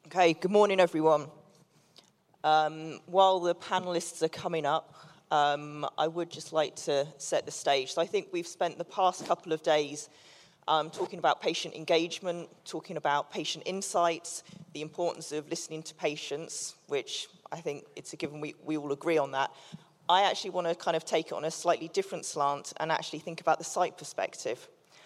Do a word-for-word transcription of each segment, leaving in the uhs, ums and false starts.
Okay, good morning, everyone. Um, while the panelists are coming up, um, I would just like to set the stage. So I think we've spent the past couple of days um, talking about patient engagement, talking about patient insights, the importance of listening to patients, which I think it's a given we, we all agree on that. I actually want to kind of take it on a slightly different slant and actually think about the site perspective.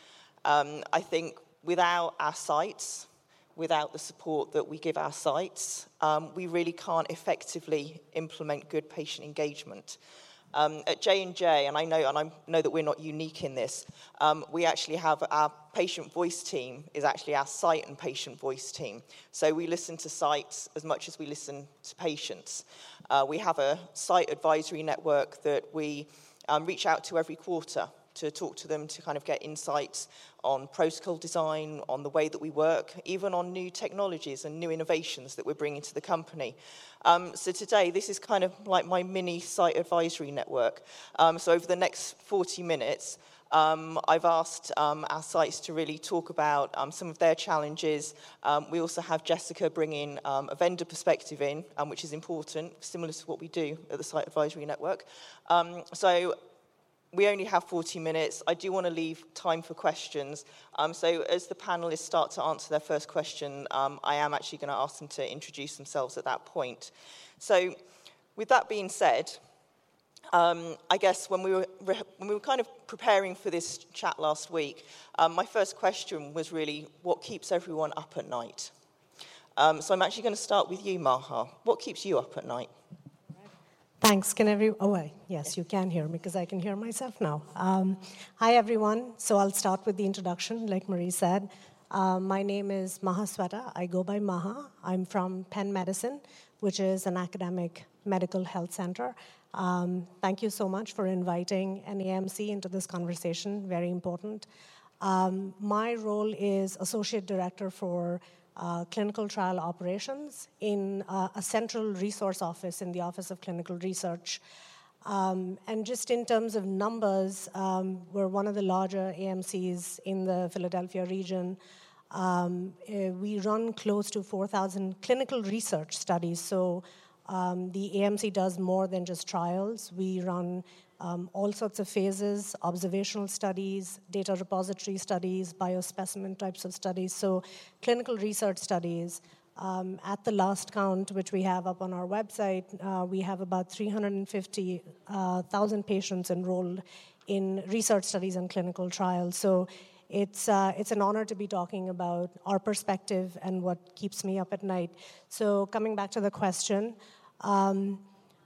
Um, I think without our sites, without the support that we give our sites, um, we really can't effectively implement good patient engagement. Um, at J and J, and I know, and I know that we're not unique in this, um, we actually have our patient voice team is actually our site and patient voice team. So we listen to sites as much as we listen to patients. Uh, we have a site advisory network that we um, reach out to every quarter to talk to them, to kind of get insights on protocol design, on the way that we work, even on new technologies and new innovations that we're bringing to the company. Um, so today, this is kind of like my mini site advisory network. Um, so over the next forty minutes, um, I've asked um, our sites to really talk about um, some of their challenges. Um, we also have Jessica bringing um, a vendor perspective in, um, which is important, similar to what we do at the Site Advisory Network. Um, so we only have forty minutes. I do want to leave time for questions. Um, so as the panelists start to answer their first question, um, I am actually going to ask them to introduce themselves at that point. So with that being said, um, I guess when we were when we were kind of preparing for this chat last week, um, my first question was really, what keeps everyone up at night? Um, so I'm actually going to start with you, Maha. What keeps you up at night? Thanks. Can every oh wait, yes, you can hear me because I can hear myself now. Um, hi everyone. So I'll start with the introduction, like Marie said. Uh, my name is Maha Sweta. I go by Maha. I'm from Penn Medicine, which is an academic medical health center. Um, thank you so much for inviting N A M C into this conversation. Very important. Um, my role is associate director for Uh, clinical trial operations in uh, a central resource office in the Office of Clinical Research. Um, and just in terms of numbers, um, we're one of the larger A M Cs in the Philadelphia region. Um, uh, we run close to four thousand clinical research studies. So um, the A M C does more than just trials. We run Um, all sorts of phases, observational studies, data repository studies, biospecimen types of studies, so clinical research studies. Um, at the last count, which we have up on our website, uh, we have about three hundred fifty thousand uh, patients enrolled in research studies and clinical trials. So it's, uh, it's an honor to be talking about our perspective and what keeps me up at night. So coming back to the question, um,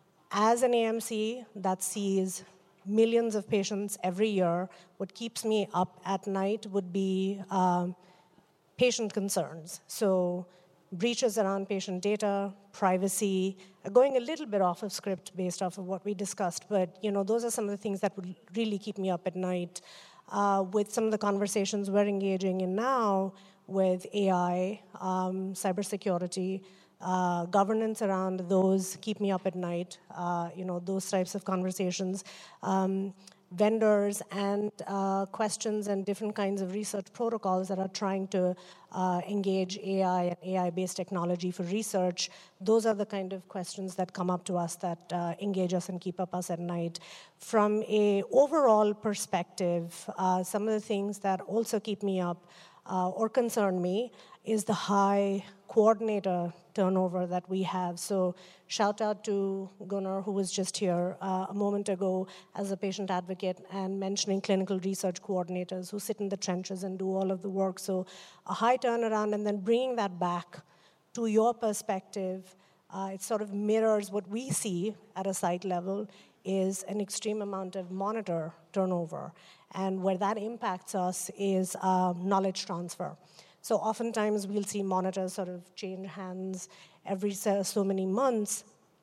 as an A M C that sees millions of patients every year, what keeps me up at night would be um, patient concerns. So breaches around patient data, privacy, going a little bit off of script based off of what we discussed, but you know, those are some of the things that would really keep me up at night. Uh, with some of the conversations we're engaging in now with A I, um, cybersecurity, Uh, governance around those keep me up at night, uh, you know, those types of conversations. Um, vendors and uh, questions and different kinds of research protocols that are trying to uh, engage A I and A I-based technology for research. Those are the kind of questions that come up to us that uh, engage us and keep up us at night. From a overall perspective, uh, some of the things that also keep me up uh, or concern me is the high coordinator turnover that we have. So shout out to Gunnar, who was just here uh, a moment ago as a patient advocate and mentioning clinical research coordinators who sit in the trenches and do all of the work. So a high turnaround, and then bringing that back to your perspective, uh, it sort of mirrors what we see at a site level is an extreme amount of monitor turnover. And where that impacts us is uh, knowledge transfer. So oftentimes we'll see monitors sort of change hands every so many months,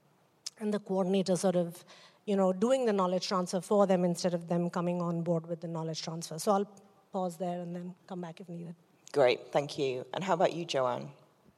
and the coordinator sort of, you know, doing the knowledge transfer for them instead of them coming on board with the knowledge transfer. So I'll pause there and then come back if needed. Great, thank you. And how about you, Joanne?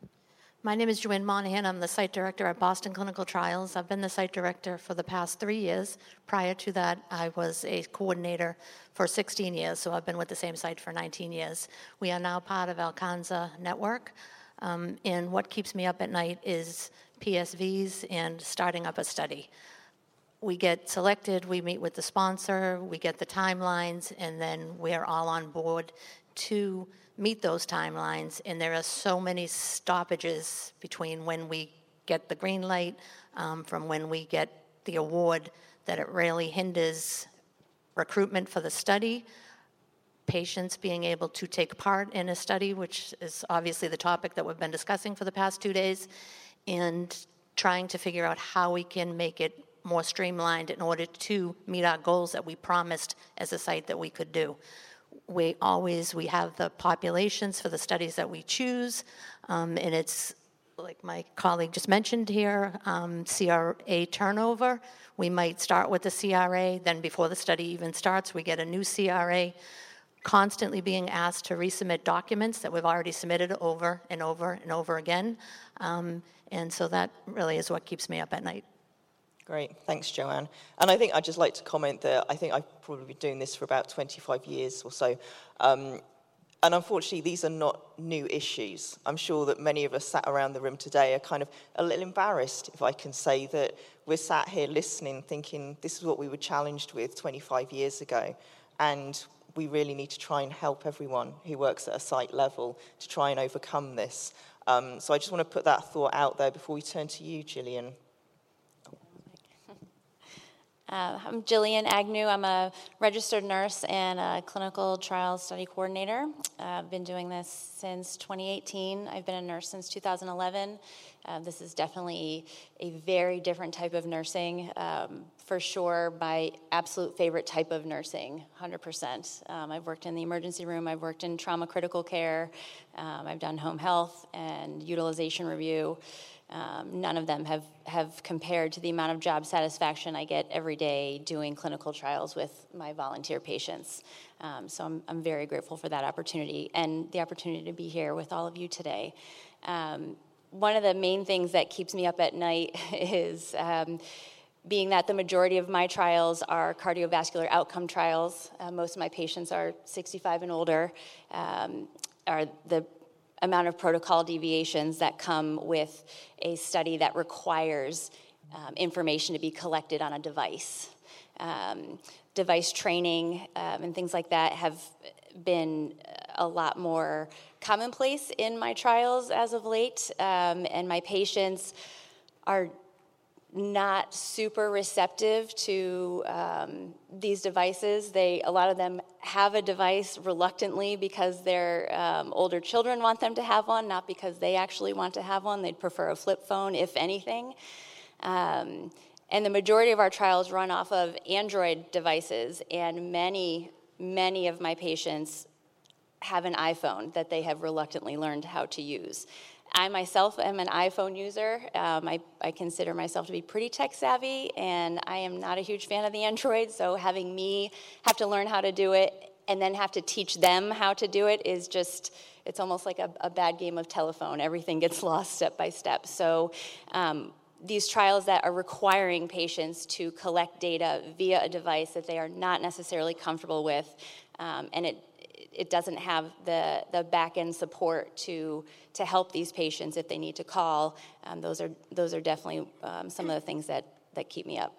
My name is Joanne Monahan. I'm the site director at Boston Clinical Trials. I've been the site director for the past three years. Prior to that, I was a coordinator for sixteen years, so I've been with the same site for nineteen years. We are now part of Alcanza Network. Um, and what keeps me up at night is P S Vs and starting up a study. We get selected, we meet with the sponsor, we get the timelines, and then we're all on board to meet those timelines. And there are so many stoppages between when we get the green light um, from when we get the award that it really hinders recruitment for the study, patients being able to take part in a study, which is obviously the topic that we've been discussing for the past two days, and trying to figure out how we can make it more streamlined in order to meet our goals that we promised as a site that we could do. We always, we have the populations for the studies that we choose, um, and it's, like my colleague just mentioned here, um, C R A turnover. We might start with the C R A, then before the study even starts, we get a new C R A, constantly being asked to resubmit documents that we've already submitted over and over and over again. Um, and so that really is what keeps me up at night. Great, thanks, Joanne. And I think I'd just like to comment that I think I've probably been doing this for about twenty-five years or so. Um, and unfortunately, these are not new issues. I'm sure that many of us sat around the room today are kind of a little embarrassed, if I can say, that we're sat here listening, thinking this is what we were challenged with twenty-five years ago. And we really need to try and help everyone who works at a site level to try and overcome this. Um, so I just want to put that thought out there before we turn to you, Gillian. Uh, I'm Jillian Agnew. I'm a registered nurse and a clinical trials study coordinator. Uh, I've been doing this since twenty eighteen. I've been a nurse since two thousand eleven. Uh, this is definitely a very different type of nursing. Um, for sure, my absolute favorite type of nursing, one hundred percent. Um, I've worked in the emergency room. I've worked in trauma critical care. Um, I've done home health and utilization review. Um, none of them have, have compared to the amount of job satisfaction I get every day doing clinical trials with my volunteer patients. Um, so I'm, I'm very grateful for that opportunity and the opportunity to be here with all of you today. Um, one of the main things that keeps me up at night is um, being that the majority of my trials are cardiovascular outcome trials. Uh, most of my patients are sixty-five and older, um, are the amount of protocol deviations that come with a study that requires um, information to be collected on a device. Um, device training um, and things like that have been a lot more commonplace in my trials as of late, um, and my patients are not super receptive to um, these devices. They, a lot of them have a device reluctantly because their um, older children want them to have one, not because they actually want to have one. They'd prefer a flip phone, if anything. Um, and the majority of our trials run off of Android devices, and many, many of my patients have an iPhone that they have reluctantly learned how to use. I myself am an iPhone user. Um, I, I consider myself to be pretty tech savvy, and I am not a huge fan of the Android, so having me have to learn how to do it and then have to teach them how to do it is just, it's almost like a, a bad game of telephone. Everything gets lost step by step. So um, these trials that are requiring patients to collect data via a device that they are not necessarily comfortable with, um, and it it doesn't have the, the back-end support to, to help these patients if they need to call. Um, those are those are definitely um, some of the things that, that keep me up.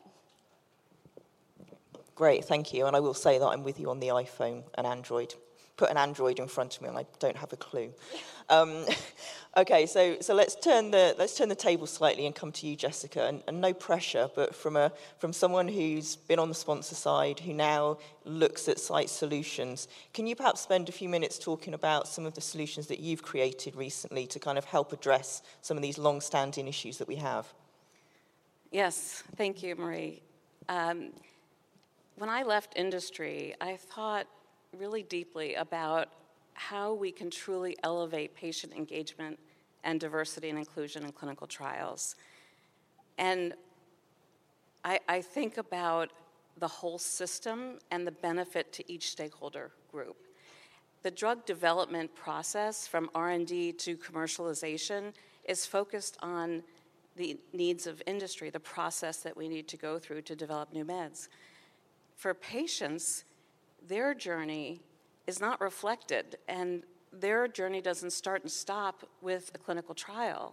Great, thank you. And I will say that I'm with you on the iPhone and Android. Put an Android in front of me and I don't have a clue. Um, okay, so so let's turn the let's turn the table slightly and come to you, Jessica. And, and no pressure, but from a from someone who's been on the sponsor side, who now looks at site solutions, can you perhaps spend a few minutes talking about some of the solutions that you've created recently to kind of help address some of these long-standing issues that we have? Yes, thank you, Marie. Um, when I left industry, I thought really deeply about how we can truly elevate patient engagement and diversity and inclusion in clinical trials. And I, I think about the whole system and the benefit to each stakeholder group. The drug development process from R and D to commercialization is focused on the needs of industry, the process that we need to go through to develop new meds. For patients, their journey is not reflected, and their journey doesn't start and stop with a clinical trial.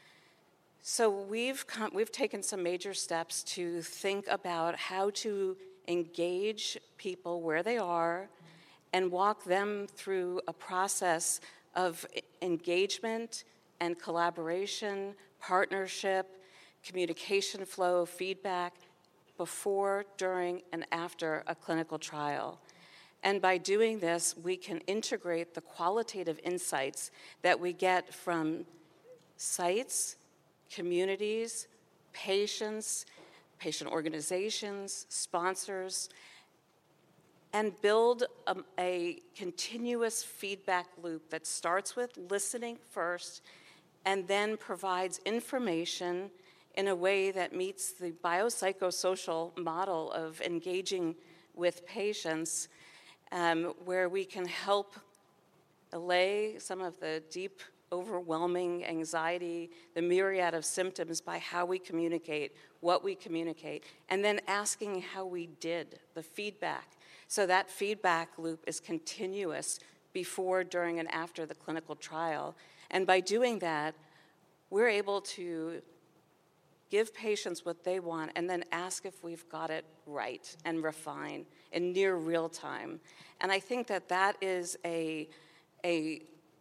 So we've come, we've taken some major steps to think about how to engage people where they are and walk them through a process of engagement and collaboration, partnership, communication flow, feedback before, during, and after a clinical trial. And by doing this, we can integrate the qualitative insights that we get from sites, communities, patients, patient organizations, sponsors, and build a, a continuous feedback loop that starts with listening first and then provides information in a way that meets the biopsychosocial model of engaging with patients, um, where we can help allay some of the deep, overwhelming anxiety, the myriad of symptoms by how we communicate, what we communicate, and then asking how we did, the feedback. So that feedback loop is continuous before, during, and after the clinical trial. And by doing that, we're able to give patients what they want and then ask if we've got it right and refine in near real time. And I think that that is a, a,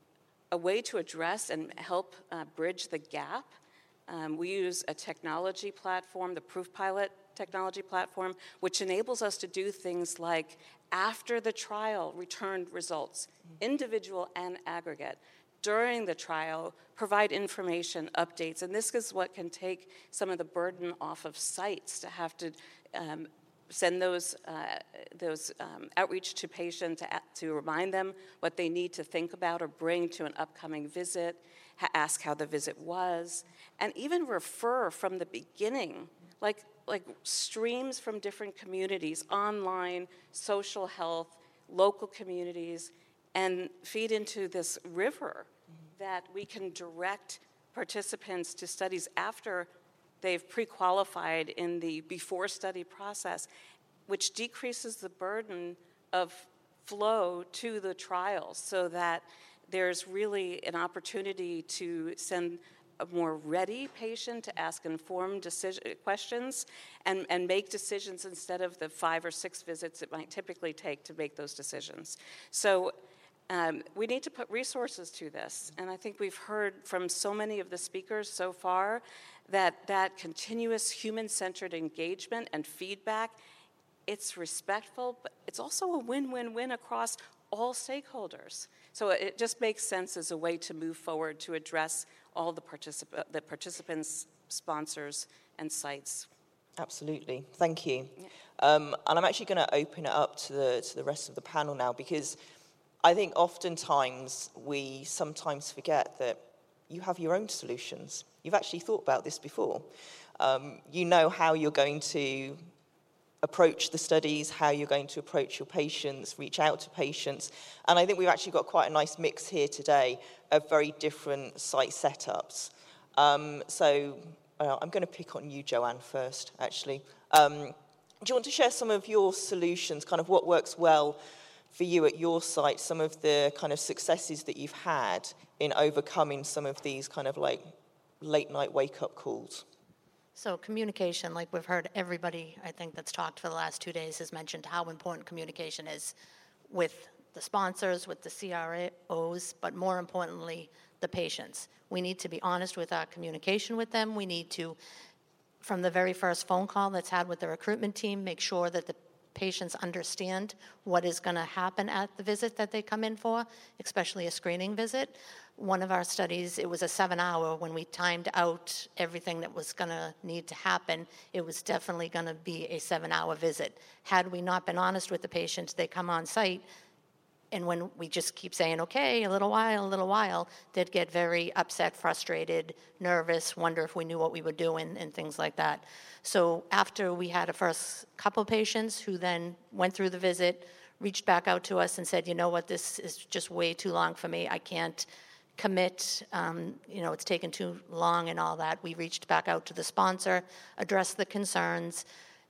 a way to address and help uh, bridge the gap. Um, we use a technology platform, the ProofPilot technology platform, which enables us to do things like after the trial, returned results, individual and aggregate. During the trial, provide information, updates, and this is what can take some of the burden off of sites to have to um, send those, uh, those um, outreach to patients to, to remind them what they need to think about or bring to an upcoming visit, ha- ask how the visit was, and even refer from the beginning, like, like streams from different communities, online, social health, local communities, and feed into this river that we can direct participants to studies after they've pre-qualified in the before study process, which decreases the burden of flow to the trials so that there's really an opportunity to send a more ready patient to ask informed decision, questions and, and make decisions instead of the five or six visits it might typically take to make those decisions. So um, we need to put resources to this. And I think we've heard from so many of the speakers so far that that continuous human-centered engagement and feedback, it's respectful, but it's also a win-win-win across all stakeholders. So it just makes sense as a way to move forward to address all the, particip- the participants, sponsors, and sites. Absolutely, thank you. Yeah. Um, and I'm actually going to open it up to the, to the rest of the panel now, because I think oftentimes we sometimes forget that you have your own solutions. You've actually thought about this before. Um, you know how you're going to approach the studies, how you're going to approach your patients, reach out to patients. And I think we've actually got quite a nice mix here today of very different site setups. Um, so uh, I'm going to pick on you, Joanne, first, actually. Um, do you want to share some of your solutions, kind of what works well for you at your site, some of the kind of successes that you've had in overcoming some of these kind of like late night wake-up calls? So communication, like we've heard everybody, I think, that's talked for the last two days has mentioned how important communication is with the sponsors, with the C R Os, but more importantly, the patients. We need to be honest with our communication with them. We need to, from the very first phone call that's had with the recruitment team, make sure that the patients understand what is going to happen at the visit that they come in for, especially a screening visit. One of our studies, it was a seven hour when we timed out everything that was going to need to happen. It was definitely going to be a seven hour visit. Had we not been honest with the patients, they come on site, and when we just keep saying, okay, a little while, a little while, they'd get very upset, frustrated, nervous, wonder if we knew what we were doing, and things like that. So after we had a first couple patients who then went through the visit, reached back out to us and said, you know what, this is just way too long for me. I can't commit, um, you know, it's taken too long and all that. We reached back out to the sponsor, addressed the concerns.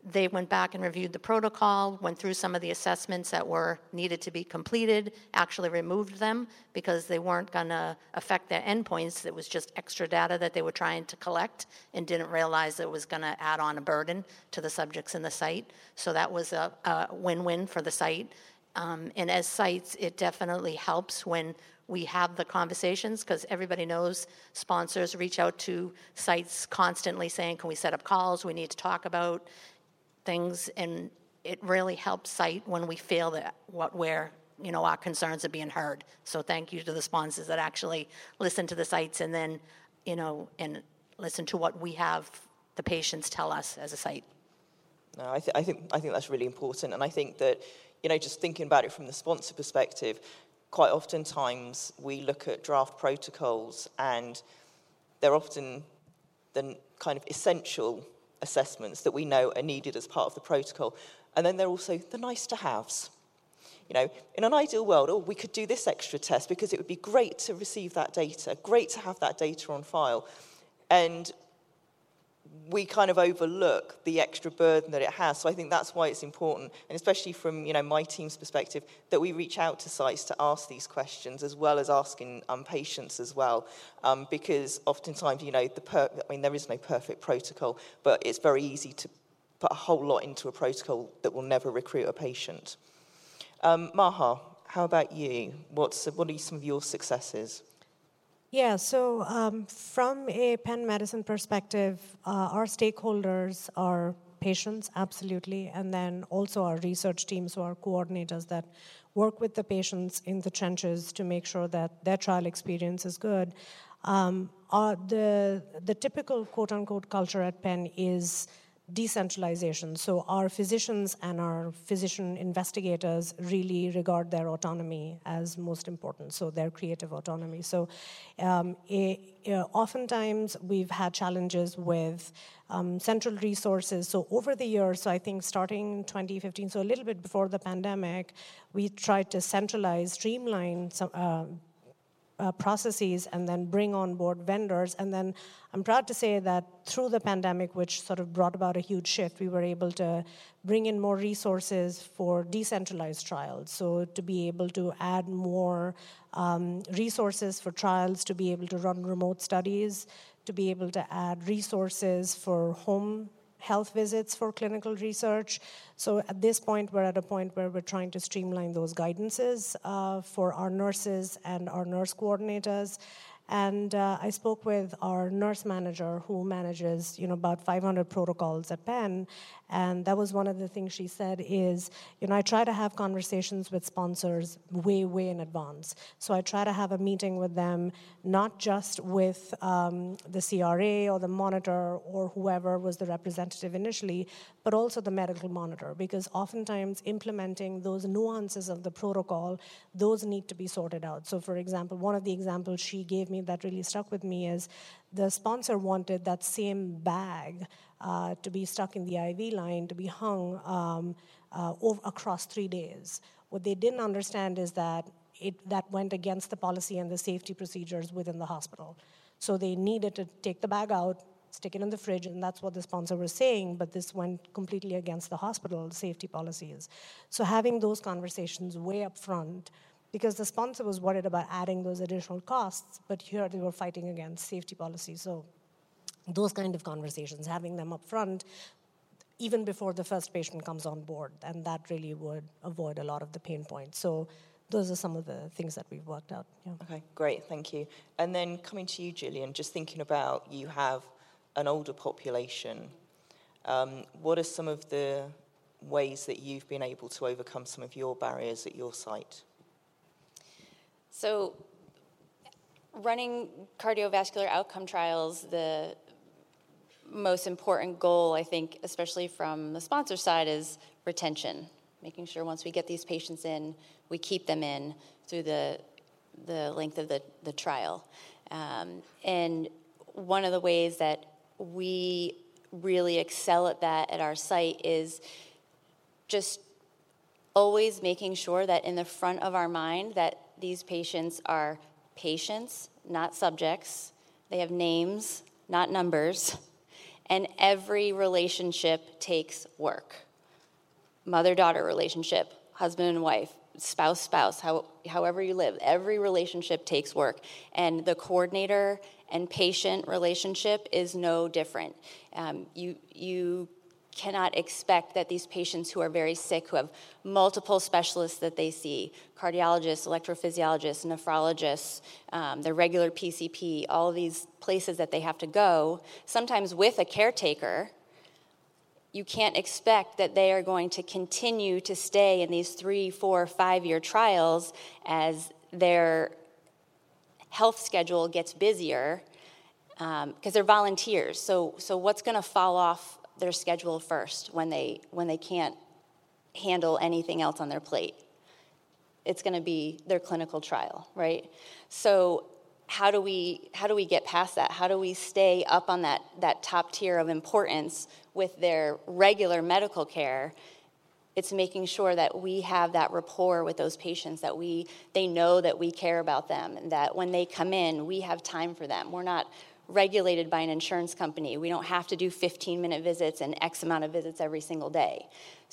they went back and reviewed the protocol, went through some of the assessments that were needed to be completed, actually removed them because they weren't going to affect their endpoints. It was just extra data that they were trying to collect and didn't realize it was going to add on a burden to the subjects in the site. So that was a, a win-win for the site. Um, and as sites, it definitely helps when we have the conversations, because everybody knows sponsors reach out to sites constantly saying, can we set up calls? We need to talk about things, and it really helps site when we feel that what we're, you know, our concerns are being heard. So thank you to the sponsors that actually listen to the sites and then, you know, and listen to what we have the patients tell us as a site. No, I, th- I think I think that's really important, and I think that, you know, just thinking about it from the sponsor perspective, quite oftentimes we look at draft protocols and they're often the kind of essential assessments that we know are needed as part of the protocol. And then they're also the nice to haves. You know, in an ideal world, oh, we could do this extra test because it would be great to receive that data, great to have that data on file. And we kind of overlook the extra burden that it has. So I think that's why it's important, and especially from, you know, my team's perspective, that we reach out to sites to ask these questions as well as asking um, patients as well, um, because oftentimes, you know, the per- I mean, there is no perfect protocol, but it's very easy to put a whole lot into a protocol that will never recruit a patient. Um, Maha, how about you? What's what are some of your successes? Yeah, so um, from a Penn Medicine perspective, uh, our stakeholders are patients, absolutely, and then also our research teams who are coordinators that work with the patients in the trenches to make sure that their trial experience is good. Um, our, the, the typical quote-unquote culture at Penn is decentralization. So our physicians and our physician investigators really regard their autonomy as most important, so their creative autonomy. So um, it, you know, oftentimes we've had challenges with um, central resources. So over the years, so I think starting twenty fifteen, so a little bit before the pandemic, we tried to centralize, streamline some uh, Uh, processes and then bring on board vendors. And then I'm proud to say that through the pandemic, which sort of brought about a huge shift, we were able to bring in more resources for decentralized trials. So to be able to add more um, resources for trials, to be able to run remote studies, to be able to add resources for home health visits for clinical research. So at this point, we're at a point where we're trying to streamline those guidances uh, for our nurses and our nurse coordinators. And uh, I spoke with our nurse manager who manages, you know, about five hundred protocols at Penn, and that was one of the things she said is, you know, I try to have conversations with sponsors way, way in advance. So I try to have a meeting with them, not just with um, the C R A or the monitor or whoever was the representative initially, but also the medical monitor, because oftentimes implementing those nuances of the protocol, those need to be sorted out. So for example, one of the examples she gave me that really stuck with me is the sponsor wanted that same bag uh, to be stuck in the I V line, to be hung um, uh, over, across three days. What they didn't understand is that it, that went against the policy and the safety procedures within the hospital. So they needed to take the bag out, stick it in the fridge, and that's what the sponsor was saying, but this went completely against the hospital safety policies. So having those conversations way up front, because the sponsor was worried about adding those additional costs, but here they were fighting against safety policies. So those kind of conversations, having them up front, even before the first patient comes on board, and that really would avoid a lot of the pain points. So those are some of the things that we've worked out. Yeah. Okay, great, thank you. And then coming to you, Gillian, just thinking about you have an older population. Um, what are some of the ways that you've been able to overcome some of your barriers at your site? So running cardiovascular outcome trials, the most important goal, I think, especially from the sponsor side, is retention, making sure once we get these patients in, we keep them in through the the length of the, the trial. Um, and one of the ways that we really excel at that at our site is just always making sure that in the front of our mind that these patients are patients, not subjects. They have names, not numbers. And every relationship takes work. Mother-daughter relationship, husband and wife, spouse-spouse, how, however you live, every relationship takes work. And the coordinator and patient relationship is no different. Um, you, you cannot expect that these patients who are very sick, who have multiple specialists that they see, cardiologists, electrophysiologists, nephrologists, um, their regular P C P, all of these places that they have to go, sometimes with a caretaker, you can't expect that they are going to continue to stay in these three, four, five-year trials as their health schedule gets busier, because um, they're volunteers. So, so what's going to fall off their schedule first when they when they can't handle anything else on their plate? It's going to be their clinical trial, right? So how do we how do we get past that? How do we stay up on that that top tier of importance with their regular medical care? It's making sure that we have that rapport with those patients, that we they know that we care about them, and that when they come in, we have time for them. We're not regulated by an insurance company. We don't have to do fifteen-minute visits and X amount of visits every single day.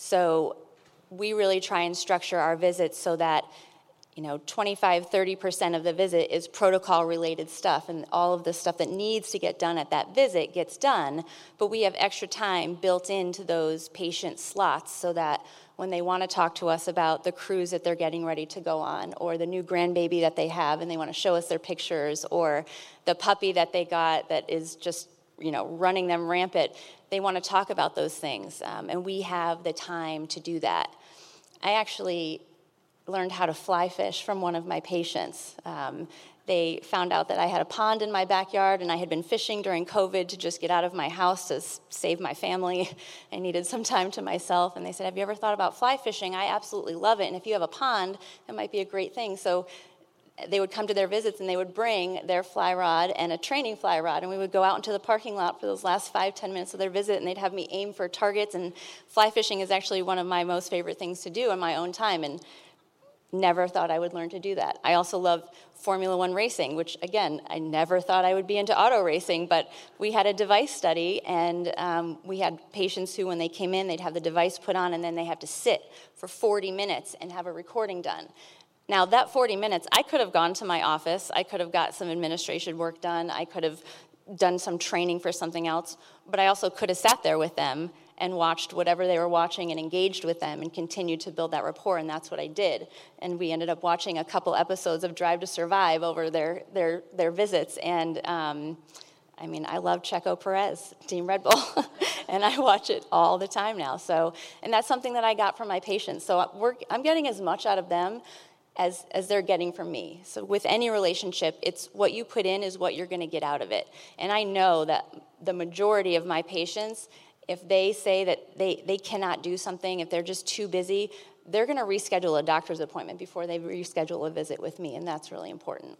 So we really try and structure our visits so that, you know, twenty-five, thirty percent of the visit is protocol-related stuff, and all of the stuff that needs to get done at that visit gets done, but we have extra time built into those patient slots so that when they want to talk to us about the cruise that they're getting ready to go on, or the new grandbaby that they have and they want to show us their pictures, or the puppy that they got that is just, you know, running them rampant, they want to talk about those things, um, and we have the time to do that. I actually learned how to fly fish from one of my patients. Um, they found out that I had a pond in my backyard, and I had been fishing during COVID to just get out of my house to s- save my family. I needed some time to myself, and they said, have you ever thought about fly fishing? I absolutely love it, and if you have a pond, that might be a great thing. So they would come to their visits, and they would bring their fly rod and a training fly rod, and we would go out into the parking lot for those last five, ten minutes of their visit, and they'd have me aim for targets, and fly fishing is actually one of my most favorite things to do in my own time, and never thought I would learn to do that. I also love Formula One racing, which, again, I never thought I would be into auto racing, but we had a device study, and um, we had patients who, when they came in, they'd have the device put on, and then they have to sit for forty minutes and have a recording done. Now, that forty minutes, I could have gone to my office, I could have got some administration work done, I could have done some training for something else, but I also could have sat there with them and watched whatever they were watching and engaged with them and continued to build that rapport, and that's what I did. And we ended up watching a couple episodes of Drive to Survive over their their their visits, and um, I mean, I love Checo Perez, Team Red Bull, and I watch it all the time now. So, and that's something that I got from my patients. So we're, I'm getting as much out of them as as they're getting from me. So with any relationship, it's what you put in is what you're going to get out of it. And I know that the majority of my patients, if they say that they, they cannot do something, if they're just too busy, they're going to reschedule a doctor's appointment before they reschedule a visit with me, and that's really important.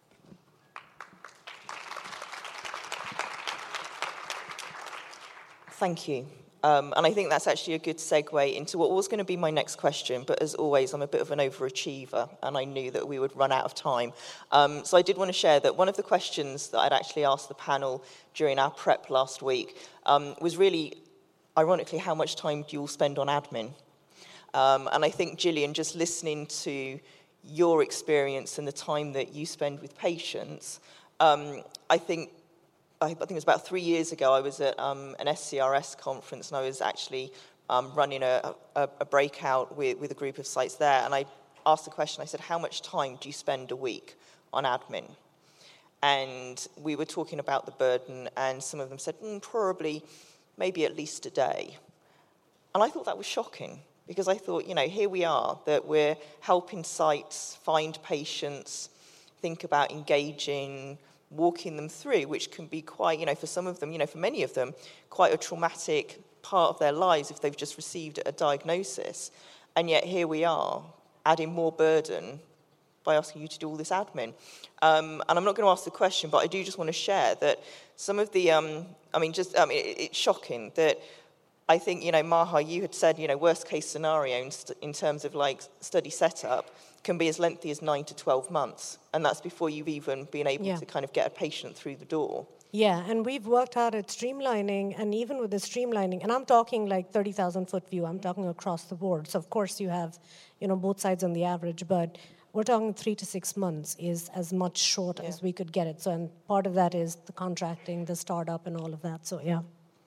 Thank you. Um, and I think that's actually a good segue into what was going to be my next question, but as always, I'm a bit of an overachiever, and I knew that we would run out of time. Um, so I did want to share that one of the questions that I'd actually asked the panel during our prep last week um, was really, ironically, how much time do you all spend on admin? Um, and I think, Gillian, just listening to your experience and the time that you spend with patients, um, I think I think it was about three years ago, I was at um, an S C R S conference, and I was actually um, running a, a, a breakout with, with a group of sites there, and I asked the question, I said, how much time do you spend a week on admin? And we were talking about the burden, and some of them said, mm, probably, maybe at least a day. And I thought that was shocking, because I thought, you know, here we are, that we're helping sites find patients, think about engaging, walking them through, which can be quite, you know, for some of them, you know, for many of them, quite a traumatic part of their lives if they've just received a diagnosis. And yet here we are, adding more burden by asking you to do all this admin. Um, and I'm not going to ask the question, but I do just want to share that some of the, um, I mean, just, I mean, it, it's shocking that I think, you know, Maha, you had said, you know, worst case scenario in, st- in terms of like study setup, can be as lengthy as nine to twelve months. And that's before you've even been able Yeah. to kind of get a patient through the door. Yeah, and we've worked hard at streamlining, and even with the streamlining, and I'm talking like thirty thousand foot view, I'm talking across the board. So of course you have, you know, both sides on the average, but we're talking three to six months is as much short Yeah. as we could get it. So, and part of that is the contracting, the startup, and all of that. So, yeah.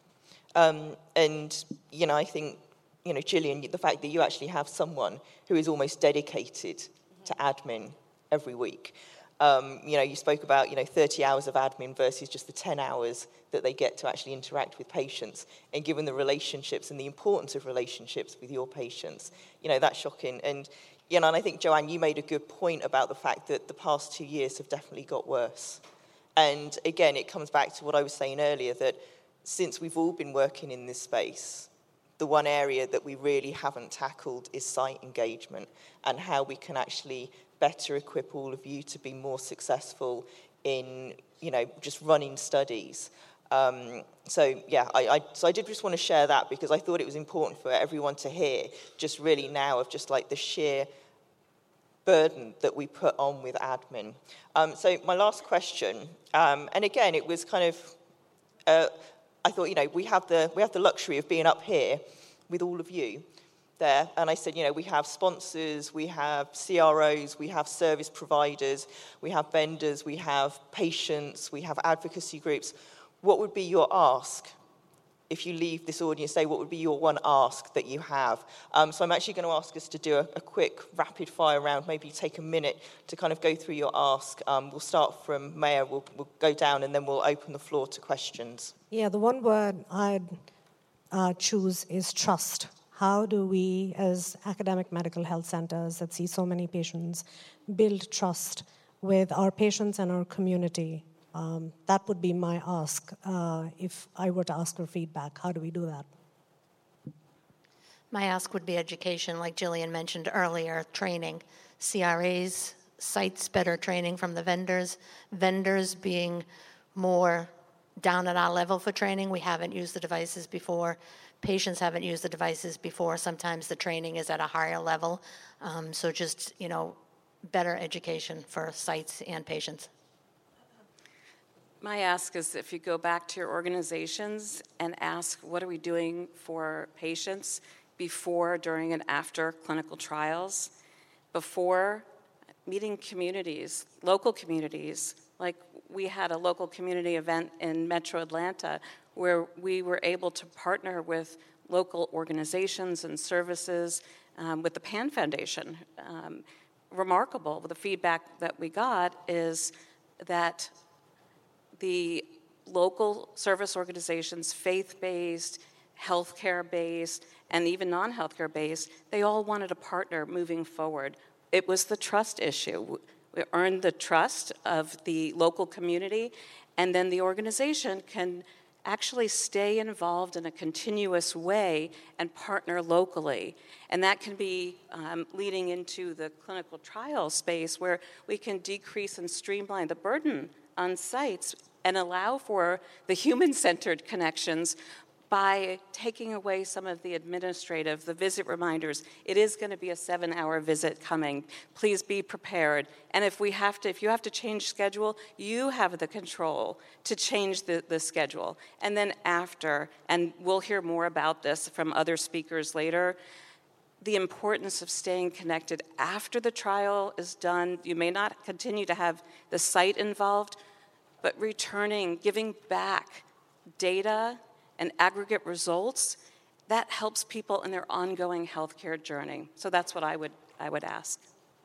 Um, and, you know, I think, you know, Gillian, the fact that you actually have someone who is almost dedicated mm-hmm. to admin every week. Um, you know, you spoke about, you know, thirty hours of admin versus just the ten hours that they get to actually interact with patients. And given the relationships and the importance of relationships with your patients, you know, that's shocking. And, you know, and I think, Joanne, you made a good point about the fact that the past two years have definitely got worse. And again, it comes back to what I was saying earlier, that since we've all been working in this space, the one area that we really haven't tackled is site engagement and how we can actually better equip all of you to be more successful in, you know, just running studies. Um, so, yeah, I, I, so I did just want to share that because I thought it was important for everyone to hear just really now of just like the sheer burden that we put on with admin. Um, so my last question, um, and again, it was kind of, uh, I thought, you know, we have the we have the luxury of being up here with all of you there, and I said, you know, we have sponsors, we have C R Os, we have service providers, we have vendors, we have patients, we have advocacy groups. What would be your ask? If you leave this audience, say what would be your one ask that you have? Um, so I'm actually going to ask us to do a, a quick rapid fire round, maybe take a minute to kind of go through your ask. Um, we'll start from Maya, we'll, we'll go down and then we'll open the floor to questions. Yeah, the one word I'd uh, choose is trust. How do we, as academic medical health centers that see so many patients, build trust with our patients and our community? Um, that would be my ask uh, if I were to ask for feedback. How do we do that? My ask would be education, like Gillian mentioned earlier, training. C R As, sites better training from the vendors, vendors being more down at our level for training. We haven't used the devices before. Patients haven't used the devices before. Sometimes the training is at a higher level. Um, so just, you know, better education for sites and patients. My ask is if you go back to your organizations and ask, what are we doing for patients before, during, and after clinical trials? Before, meeting communities, local communities. Like we had a local community event in Metro Atlanta where we were able to partner with local organizations and services um, with the Pan Foundation. Um, remarkable, the feedback that we got is that the local service organizations, faith-based, healthcare-based, and even non-healthcare-based, they all wanted to partner moving forward. It was the trust issue. We earned the trust of the local community, and then the organization can actually stay involved in a continuous way and partner locally. And that can be um, leading into the clinical trial space where we can decrease and streamline the burden on sites and allow for the human-centered connections by taking away some of the administrative, the visit reminders. It is going to be a seven-hour visit coming. Please be prepared. And if we have to, if you have to change schedule, you have the control to change the, the schedule. And then after, and we'll hear more about this from other speakers later, the importance of staying connected after the trial is done. You may not continue to have the site involved, but returning, giving back data and aggregate results, that helps people in their ongoing healthcare journey. So that's what I would I would ask.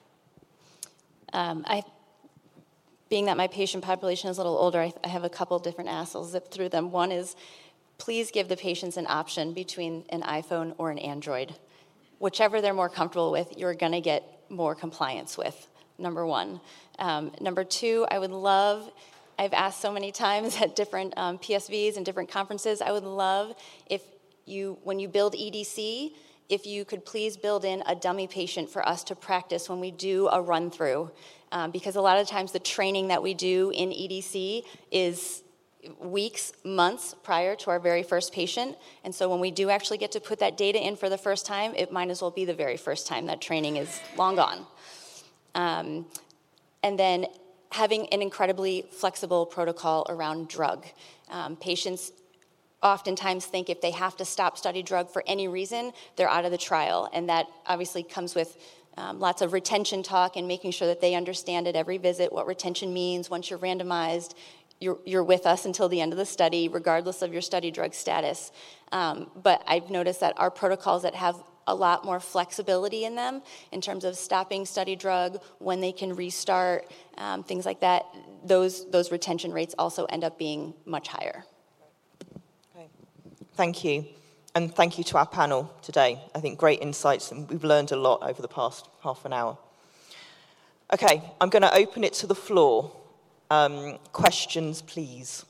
Um, I, being that my patient population is a little older, I, I have a couple different asks. I'll zip through them. One is, please give the patients an option between an iPhone or an Android. Whichever they're more comfortable with, you're going to get more compliance with, number one. Um, number two, I would love, I've asked so many times at different um, P S Vs and different conferences, I would love if you, when you build E D C, if you could please build in a dummy patient for us to practice when we do a run-through. Um, because a lot of times the training that we do in E D C is weeks, months prior to our very first patient. And so when we do actually get to put that data in for the first time, it might as well be the very first time. That training is long gone. Um, and then having an incredibly flexible protocol around drug. Um, patients oftentimes think if they have to stop study drug for any reason, they're out of the trial. And that obviously comes with um, lots of retention talk and making sure that they understand at every visit what retention means. Once you're randomized, you're, you're with us until the end of the study, regardless of your study drug status. Um, but I've noticed that our protocols that have a lot more flexibility in them in terms of stopping study drug, when they can restart, um, things like that, those, those retention rates also end up being much higher. Okay. Thank you. And thank you to our panel today. I think great insights, and we've learned a lot over the past half an hour. Okay, I'm going to open it to the floor. Um, questions, please.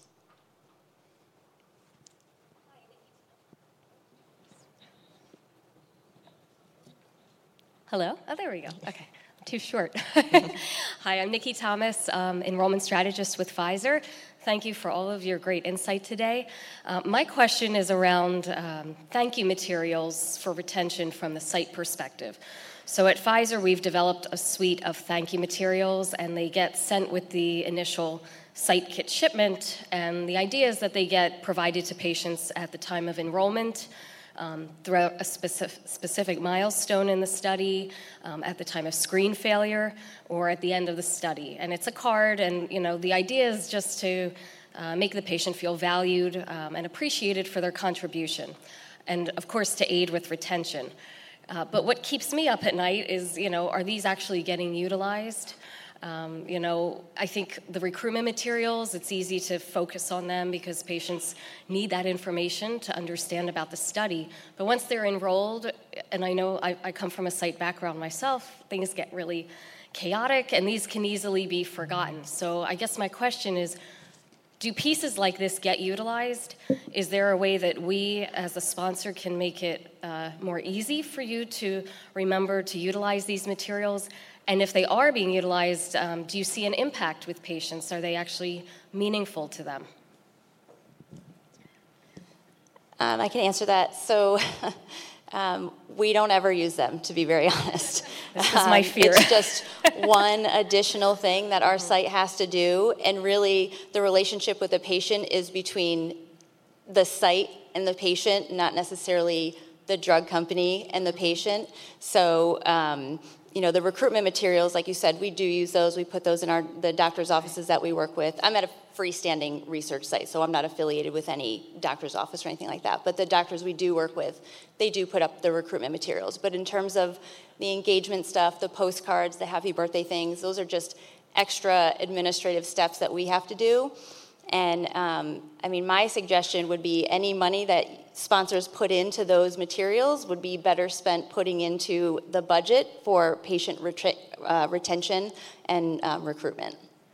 Hello? Oh, there we go. Okay. I'm too short. Hi, I'm Nikki Thomas, um, enrollment strategist with Pfizer. Thank you for all of your great insight today. Uh, my question is around um, thank you materials for retention from the site perspective. So at Pfizer, we've developed a suite of thank you materials, and they get sent with the initial site kit shipment. And the idea is that they get provided to patients at the time of enrollment, Um, throughout a specific, specific milestone in the study, um, at the time of screen failure, or at the end of the study. And it's a card, and you know the idea is just to uh, make the patient feel valued um, and appreciated for their contribution, and of course to aid with retention. Uh, but what keeps me up at night is, you know, are these actually getting utilized? Um, you know, I think the recruitment materials, it's easy to focus on them because patients need that information to understand about the study. But once they're enrolled, and I know I, I come from a site background myself, things get really chaotic and these can easily be forgotten. So I guess my question is, do pieces like this get utilized? Is there a way that we as a sponsor can make it uh, more easy for you to remember to utilize these materials? And if they are being utilized, um, do you see an impact with patients? Are they actually meaningful to them? Um, I can answer that. So um, we don't ever use them, to be very honest. This is my fear. Um, it's just one additional thing that our site has to do. And really, the relationship with the patient is between the site and the patient, not necessarily the drug company and the patient. So, um, you know, the recruitment materials, like you said, we do use those. We put those in our the doctor's offices that we work with. I'm at a freestanding research site, so I'm not affiliated with any doctor's office or anything like that. But the doctors we do work with, they do put up the recruitment materials. But in terms of the engagement stuff, the postcards, the happy birthday things, those are just extra administrative steps that we have to do. And, um, I mean, my suggestion would be any money that sponsors put into those materials would be better spent putting into the budget for patient ret- uh, retention and um, recruitment.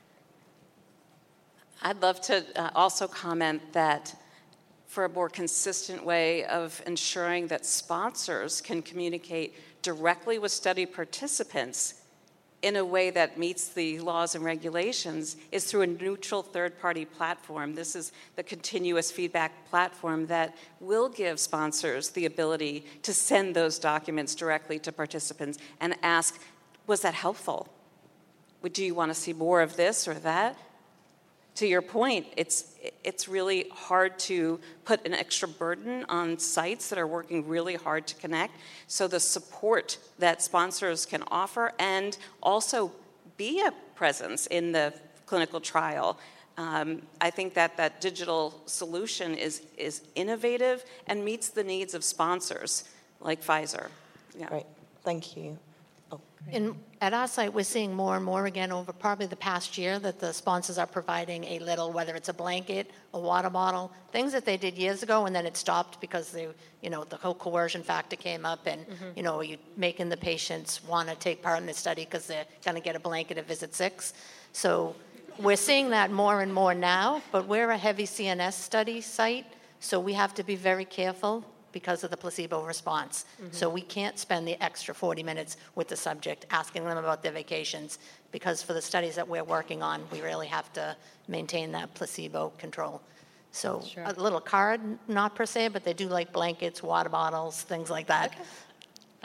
I'd love to uh, also comment that for a more consistent way of ensuring that sponsors can communicate directly with study participants in a way that meets the laws and regulations is through a neutral third-party platform. This is the continuous feedback platform that will give sponsors the ability to send those documents directly to participants and ask, was that helpful? Do you want to see more of this or that? To your point, it's it's really hard to put an extra burden on sites that are working really hard to connect. So the support that sponsors can offer and also be a presence in the clinical trial, um, I think that that digital solution is is innovative and meets the needs of sponsors like Pfizer. Yeah. Great, thank you. Oh. In, at our site, we're seeing more and more again over probably the past year that the sponsors are providing a little, whether it's a blanket, a water bottle, things that they did years ago, and then it stopped because they, you know, the whole coercion factor came up, and mm-hmm. you know, you making the patients want to take part in the study because they're going to get a blanket at visit six. So we're seeing that more and more now, but we're a heavy C N S study site, so we have to be very careful because of the placebo response. Mm-hmm. So we can't spend the extra forty minutes with the subject asking them about their vacations, because for the studies that we're working on, we really have to maintain that placebo control. So sure. A little card, not per se, but they do like blankets, water bottles, things like that. Okay. All right.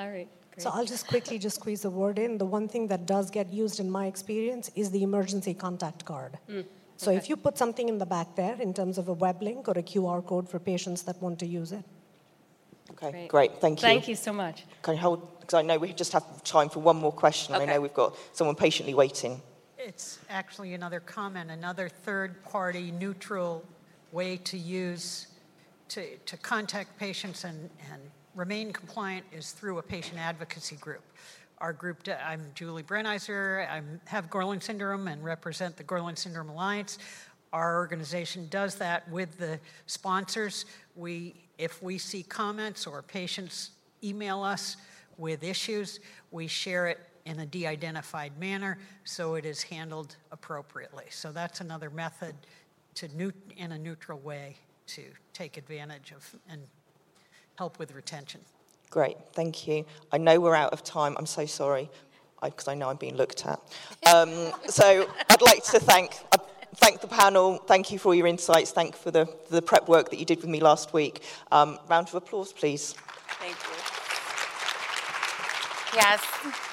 So I'll just quickly just squeeze a word in. The one thing that does get used in my experience is the emergency contact card. Mm, so okay. if you put something in the back there in terms of a web link or a Q R code for patients that want to use it. Okay, great. great. Thank you. Thank you so much. Can you hold, because I know we just have time for one more question. Okay. I know we've got someone patiently waiting. It's actually another comment, another third-party neutral way to use, to, to contact patients and, and remain compliant is through a patient advocacy group. Our group, I'm Julie Brenizer, I have Gorlin syndrome and represent the Gorlin Syndrome Alliance. Our organization does that with the sponsors. We, if we see comments or patients email us with issues, we share it in a de-identified manner so it is handled appropriately. So that's another method to new, in a neutral way to take advantage of and help with retention. Great, thank you. I know we're out of time. I'm so sorry, because I, I know I'm being looked at. Um, so I'd like to thank uh, thank the panel. Thank you for all your insights. Thank you for the, the prep work that you did with me last week. Um, round of applause, please. Thank you. Yes.